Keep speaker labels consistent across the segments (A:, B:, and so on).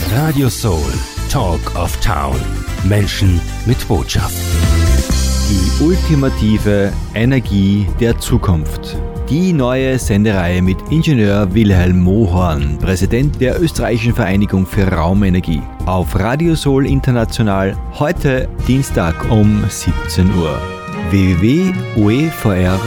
A: Radio Soul, Talk of Town. Menschen mit Botschaft.
B: Die ultimative Energie der Zukunft. Die neue Sendereihe mit Ingenieur Wilhelm Mohorn, Präsident der Österreichischen Vereinigung für Raumenergie. Auf Radio Soul International, heute Dienstag um 17 Uhr. www.oevr.at.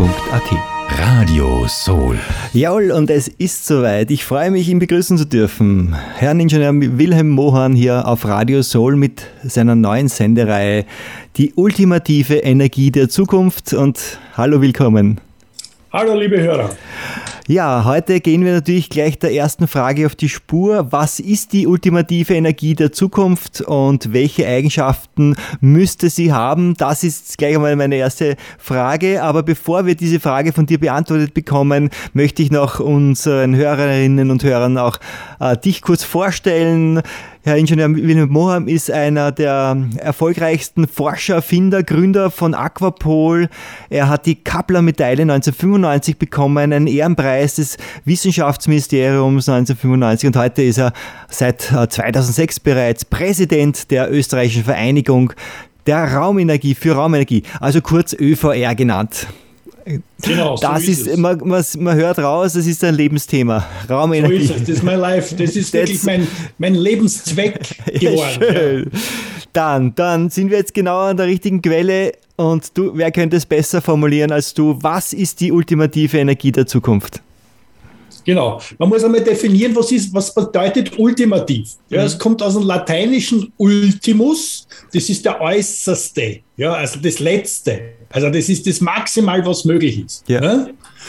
A: Radio Soul.
B: Jawohl, und es ist soweit. Ich freue mich, ihn begrüßen zu dürfen. Herrn Ingenieur Wilhelm Mohorn hier auf Radio Soul mit seiner neuen Sendereihe Die ultimative Energie der Zukunft. Und hallo, willkommen.
C: Hallo, liebe Hörer.
B: Ja, heute gehen wir natürlich gleich der ersten Frage auf die Spur. Was ist die ultimative Energie der Zukunft und welche Eigenschaften müsste sie haben? Das ist gleich einmal meine erste Frage. Aber bevor wir diese Frage von dir beantwortet bekommen, möchte ich noch unseren Hörerinnen und Hörern auch dich kurz vorstellen. Herr Ingenieur Wilhelm Mohorn ist einer der erfolgreichsten Forscher, Erfinder, Gründer von Aquapol. Er hat die Kaplan-Medaille 1995 bekommen, einen Ehrenpreis des Wissenschaftsministeriums 1995 und heute ist er seit 2006 bereits Präsident der Österreichischen Vereinigung der Raumenergie für Raumenergie, also kurz ÖVR genannt.
C: Genau,
B: das so ist man hört raus, das ist ein Lebensthema. Raumenergie.
C: So ist es, das ist mein Life, das ist wirklich mein Lebenszweck geworden.
B: Ja. Dann sind wir jetzt genau an der richtigen Quelle und wer könnte es besser formulieren als du? Was ist die ultimative Energie der Zukunft?
C: Genau, man muss einmal definieren, was bedeutet ultimativ. Ja, es kommt aus dem lateinischen ultimus, das ist der Äußerste, ja, also das Letzte. Also das ist das Maximal, was möglich ist.
B: Ja.
C: Ja?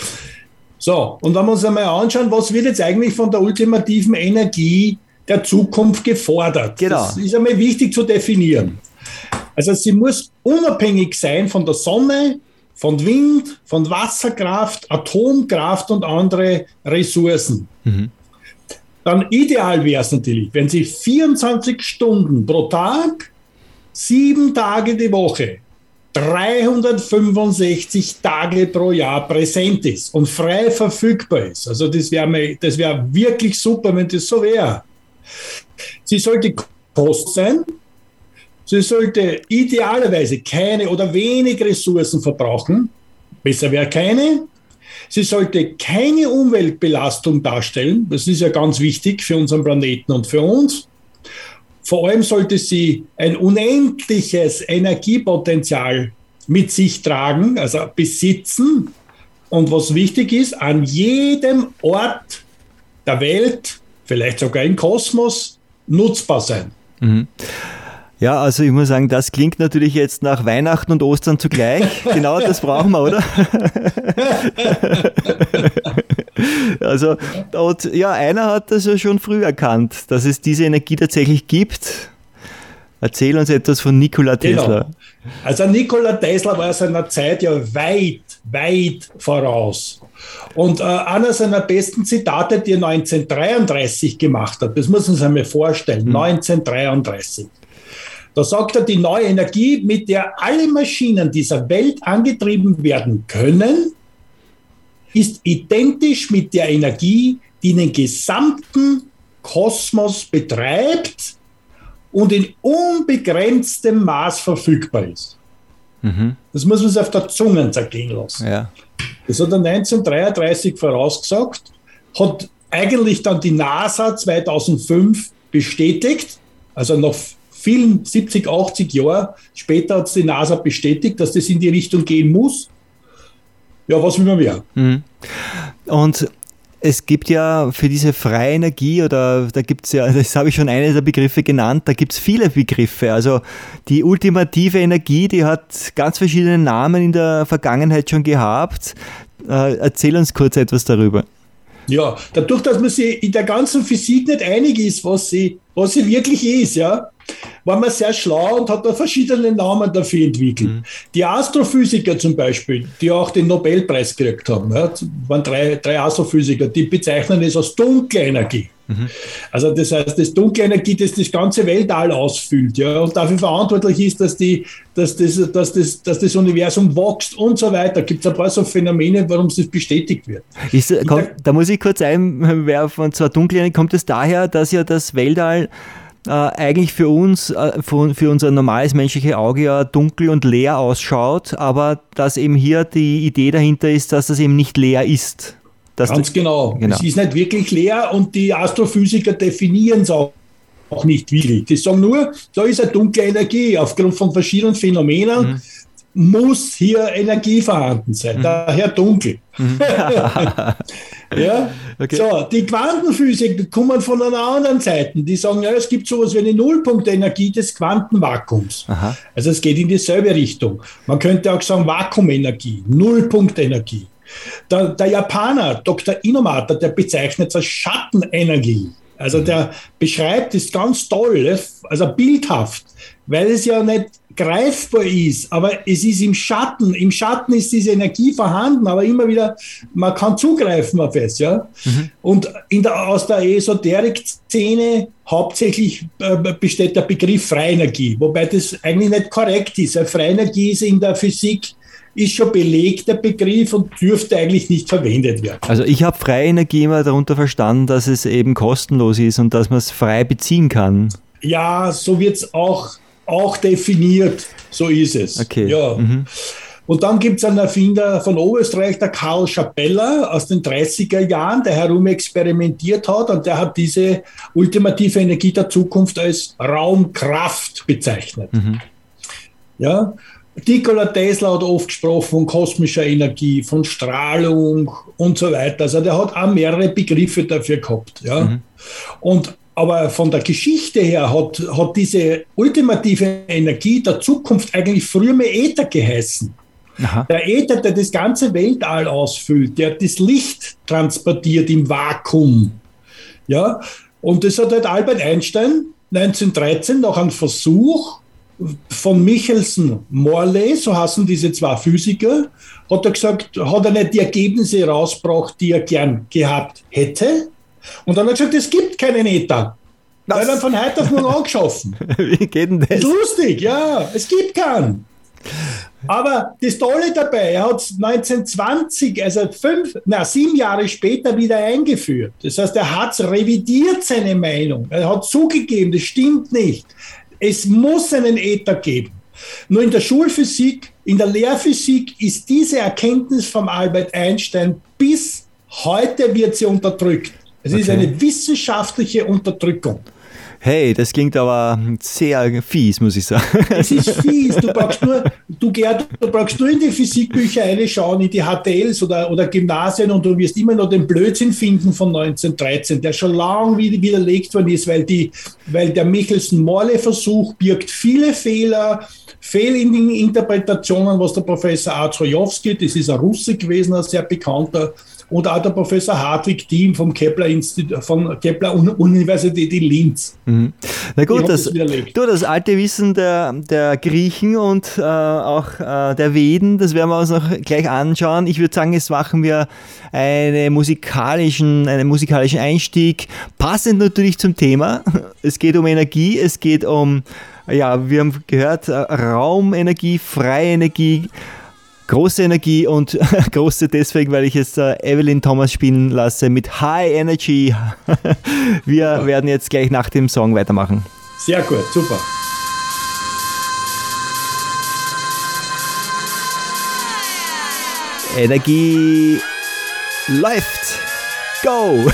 C: So, und wenn wir uns einmal anschauen, was wird jetzt eigentlich von der ultimativen Energie der Zukunft gefordert?
B: Genau.
C: Das ist einmal wichtig zu definieren. Also sie muss unabhängig sein von der Sonne, von Wind, von Wasserkraft, Atomkraft und andere Ressourcen. Mhm. Dann ideal wäre es natürlich, wenn sie 24 Stunden pro Tag, 7 Tage die Woche, 365 Tage pro Jahr präsent ist und frei verfügbar ist. Also das wäre wirklich super, wenn das so wäre. Sie sollte kostenlos sein. Sie sollte idealerweise keine oder wenig Ressourcen verbrauchen. Besser wäre keine. Sie sollte keine Umweltbelastung darstellen. Das ist ja ganz wichtig für unseren Planeten und für uns. Vor allem sollte sie ein unendliches Energiepotenzial mit sich tragen, also besitzen. Und was wichtig ist, an jedem Ort der Welt, vielleicht sogar im Kosmos, nutzbar sein.
B: Mhm. Ja, also ich muss sagen, das klingt natürlich jetzt nach Weihnachten und Ostern zugleich. Genau das brauchen wir, oder? Also, und ja, einer hat das ja schon früh erkannt, dass es diese Energie tatsächlich gibt. Erzähl uns etwas von Nikola Tesla.
C: Genau. Also Nikola Tesla war seiner Zeit ja weit voraus. Und einer seiner besten Zitate, die er 1933 gemacht hat, das muss man sich einmal vorstellen, 1933. Da sagt er, die neue Energie, mit der alle Maschinen dieser Welt angetrieben werden können, ist identisch mit der Energie, die den gesamten Kosmos betreibt und in unbegrenztem Maß verfügbar ist. Mhm. Das muss man sich auf der Zunge zergehen lassen. Ja. Das hat er 1933 vorausgesagt, hat eigentlich dann die NASA 2005 bestätigt, also noch vielen 70, 80 Jahre später hat es die NASA bestätigt, dass das in die Richtung gehen muss. Ja, was will man mehr?
B: Mhm. Und es gibt ja für diese freie Energie, oder da gibt es ja, das habe ich schon einen der Begriffe genannt, da gibt es viele Begriffe. Also die ultimative Energie, die hat ganz verschiedene Namen in der Vergangenheit schon gehabt. Erzähl uns kurz etwas darüber.
C: Ja, dadurch, dass man sich in der ganzen Physik nicht einig ist, was sie wirklich ist, ja, war man sehr schlau und hat da verschiedene Namen dafür entwickelt. Mhm. Die Astrophysiker zum Beispiel, die auch den Nobelpreis gekriegt haben, ja, waren drei Astrophysiker, die bezeichnen es als dunkle Energie. Also das heißt, das dunkle Energie, das das ganze Weltall ausfüllt, ja, und dafür verantwortlich ist, dass das Universum wächst und so weiter. Da gibt es ein paar so Phänomene, warum es bestätigt wird.
B: Da muss ich kurz einwerfen, und zwar dunkle Energie, kommt es daher, dass ja das Weltall eigentlich für uns, für unser normales menschliches Auge ja dunkel und leer ausschaut, aber dass eben hier die Idee dahinter ist, dass das eben nicht leer ist.
C: Ganz genau. Es ist nicht wirklich leer und die Astrophysiker definieren es auch nicht wirklich. Die sagen nur, da ist eine dunkle Energie. Aufgrund von verschiedenen Phänomenen muss hier Energie vorhanden sein. Daher dunkel. Ja? Okay. So, die Quantenphysik kommen von einer anderen Seite. Die sagen, ja, es gibt sowas wie eine Nullpunktenergie des Quantenvakuums. Aha. Also es geht in dieselbe Richtung. Man könnte auch sagen Vakuumenergie, Nullpunktenergie. Der Japaner, Dr. Inomata, der bezeichnet es als Schattenenergie. Also der beschreibt es ganz toll, also bildhaft, weil es ja nicht greifbar ist, aber es ist im Schatten. Im Schatten ist diese Energie vorhanden, aber immer wieder, man kann zugreifen auf es. Ja? Und aus der Esoterik-Szene hauptsächlich besteht der Begriff Freinenergie, wobei das eigentlich nicht korrekt ist. Freinenergie ist in der Physik ist schon belegt, der Begriff, und dürfte eigentlich nicht verwendet werden.
B: Also ich habe freie Energie immer darunter verstanden, dass es eben kostenlos ist und dass man es frei beziehen kann.
C: Ja, so wird es auch definiert, so ist es.
B: Okay.
C: Ja. Und dann gibt es einen Erfinder von Oberösterreich, der Karl Schapeller aus den 30er Jahren, der herum experimentiert hat, und der hat diese ultimative Energie der Zukunft als Raumkraft bezeichnet. Ja. Nikola Tesla hat oft gesprochen von kosmischer Energie, von Strahlung und so weiter. Also der hat auch mehrere Begriffe dafür gehabt. Ja. Aber von der Geschichte her hat diese ultimative Energie der Zukunft eigentlich früher mal Äther geheißen. Aha. Der Äther, der das ganze Weltall ausfüllt, der das Licht transportiert im Vakuum. Ja. Und das hat halt Albert Einstein 1913 nach einem Versuch von Michelson-Morley, so heißen diese zwei Physiker, hat er gesagt, hat er nicht die Ergebnisse rausgebracht, die er gern gehabt hätte. Und dann hat er gesagt, es gibt keinen Äther. Er hat dann von heute auf morgen angeschaffen.
B: Wie geht denn das?
C: Lustig, ja, es gibt keinen. Aber das Tolle dabei, er hat es 1920, also 7 Jahre später wieder eingeführt. Das heißt, er hat revidiert seine Meinung. Er hat zugegeben, das stimmt nicht. Es muss einen Äther geben. Nur in der Schulphysik, in der Lehrphysik ist diese Erkenntnis von Albert Einstein bis heute wird sie unterdrückt. Es ist eine wissenschaftliche Unterdrückung.
B: Hey, das klingt aber sehr fies, muss ich sagen.
C: Es ist fies. Du brauchst nur in die Physikbücher reinschauen, in die HTLs oder Gymnasien, und du wirst immer noch den Blödsinn finden von 1913, der schon lange widerlegt worden ist, weil der Michelson-Morley-Versuch birgt viele Fehler, Fehlinterpretationen, was der Professor Ardzhojewski, das ist ein Russe gewesen, ein sehr bekannter, und auch der Professor Hartwig Diem vom Kepler-Universität in Linz.
B: Na gut, das alte Wissen der Griechen und auch der Veden, das werden wir uns noch gleich anschauen. Ich würde sagen, jetzt machen wir einen musikalischen Einstieg, passend natürlich zum Thema. Es geht um Energie, es geht um, ja, wir haben gehört, Raumenergie, freie Energie, große Energie, und große deswegen, weil ich jetzt Evelyn Thomas spielen lasse mit High Energy. Wir werden jetzt gleich nach dem Song weitermachen.
C: Sehr gut, super.
B: Energie läuft. Go!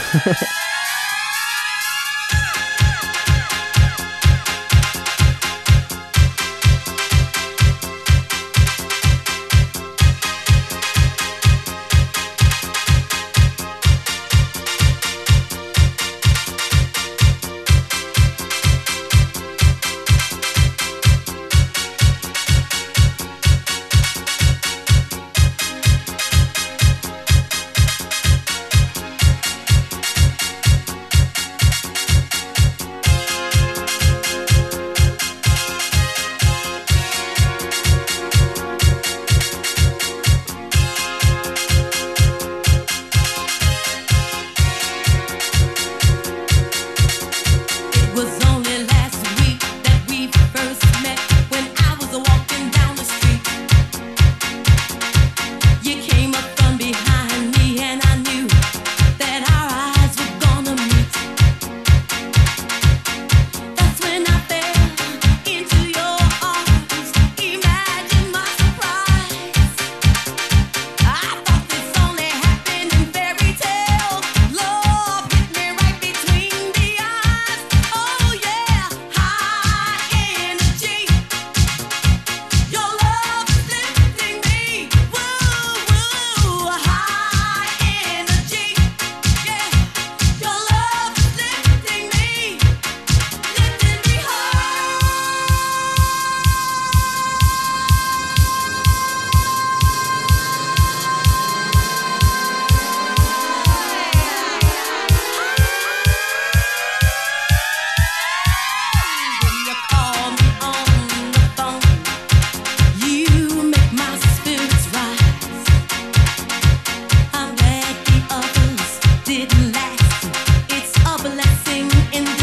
D: in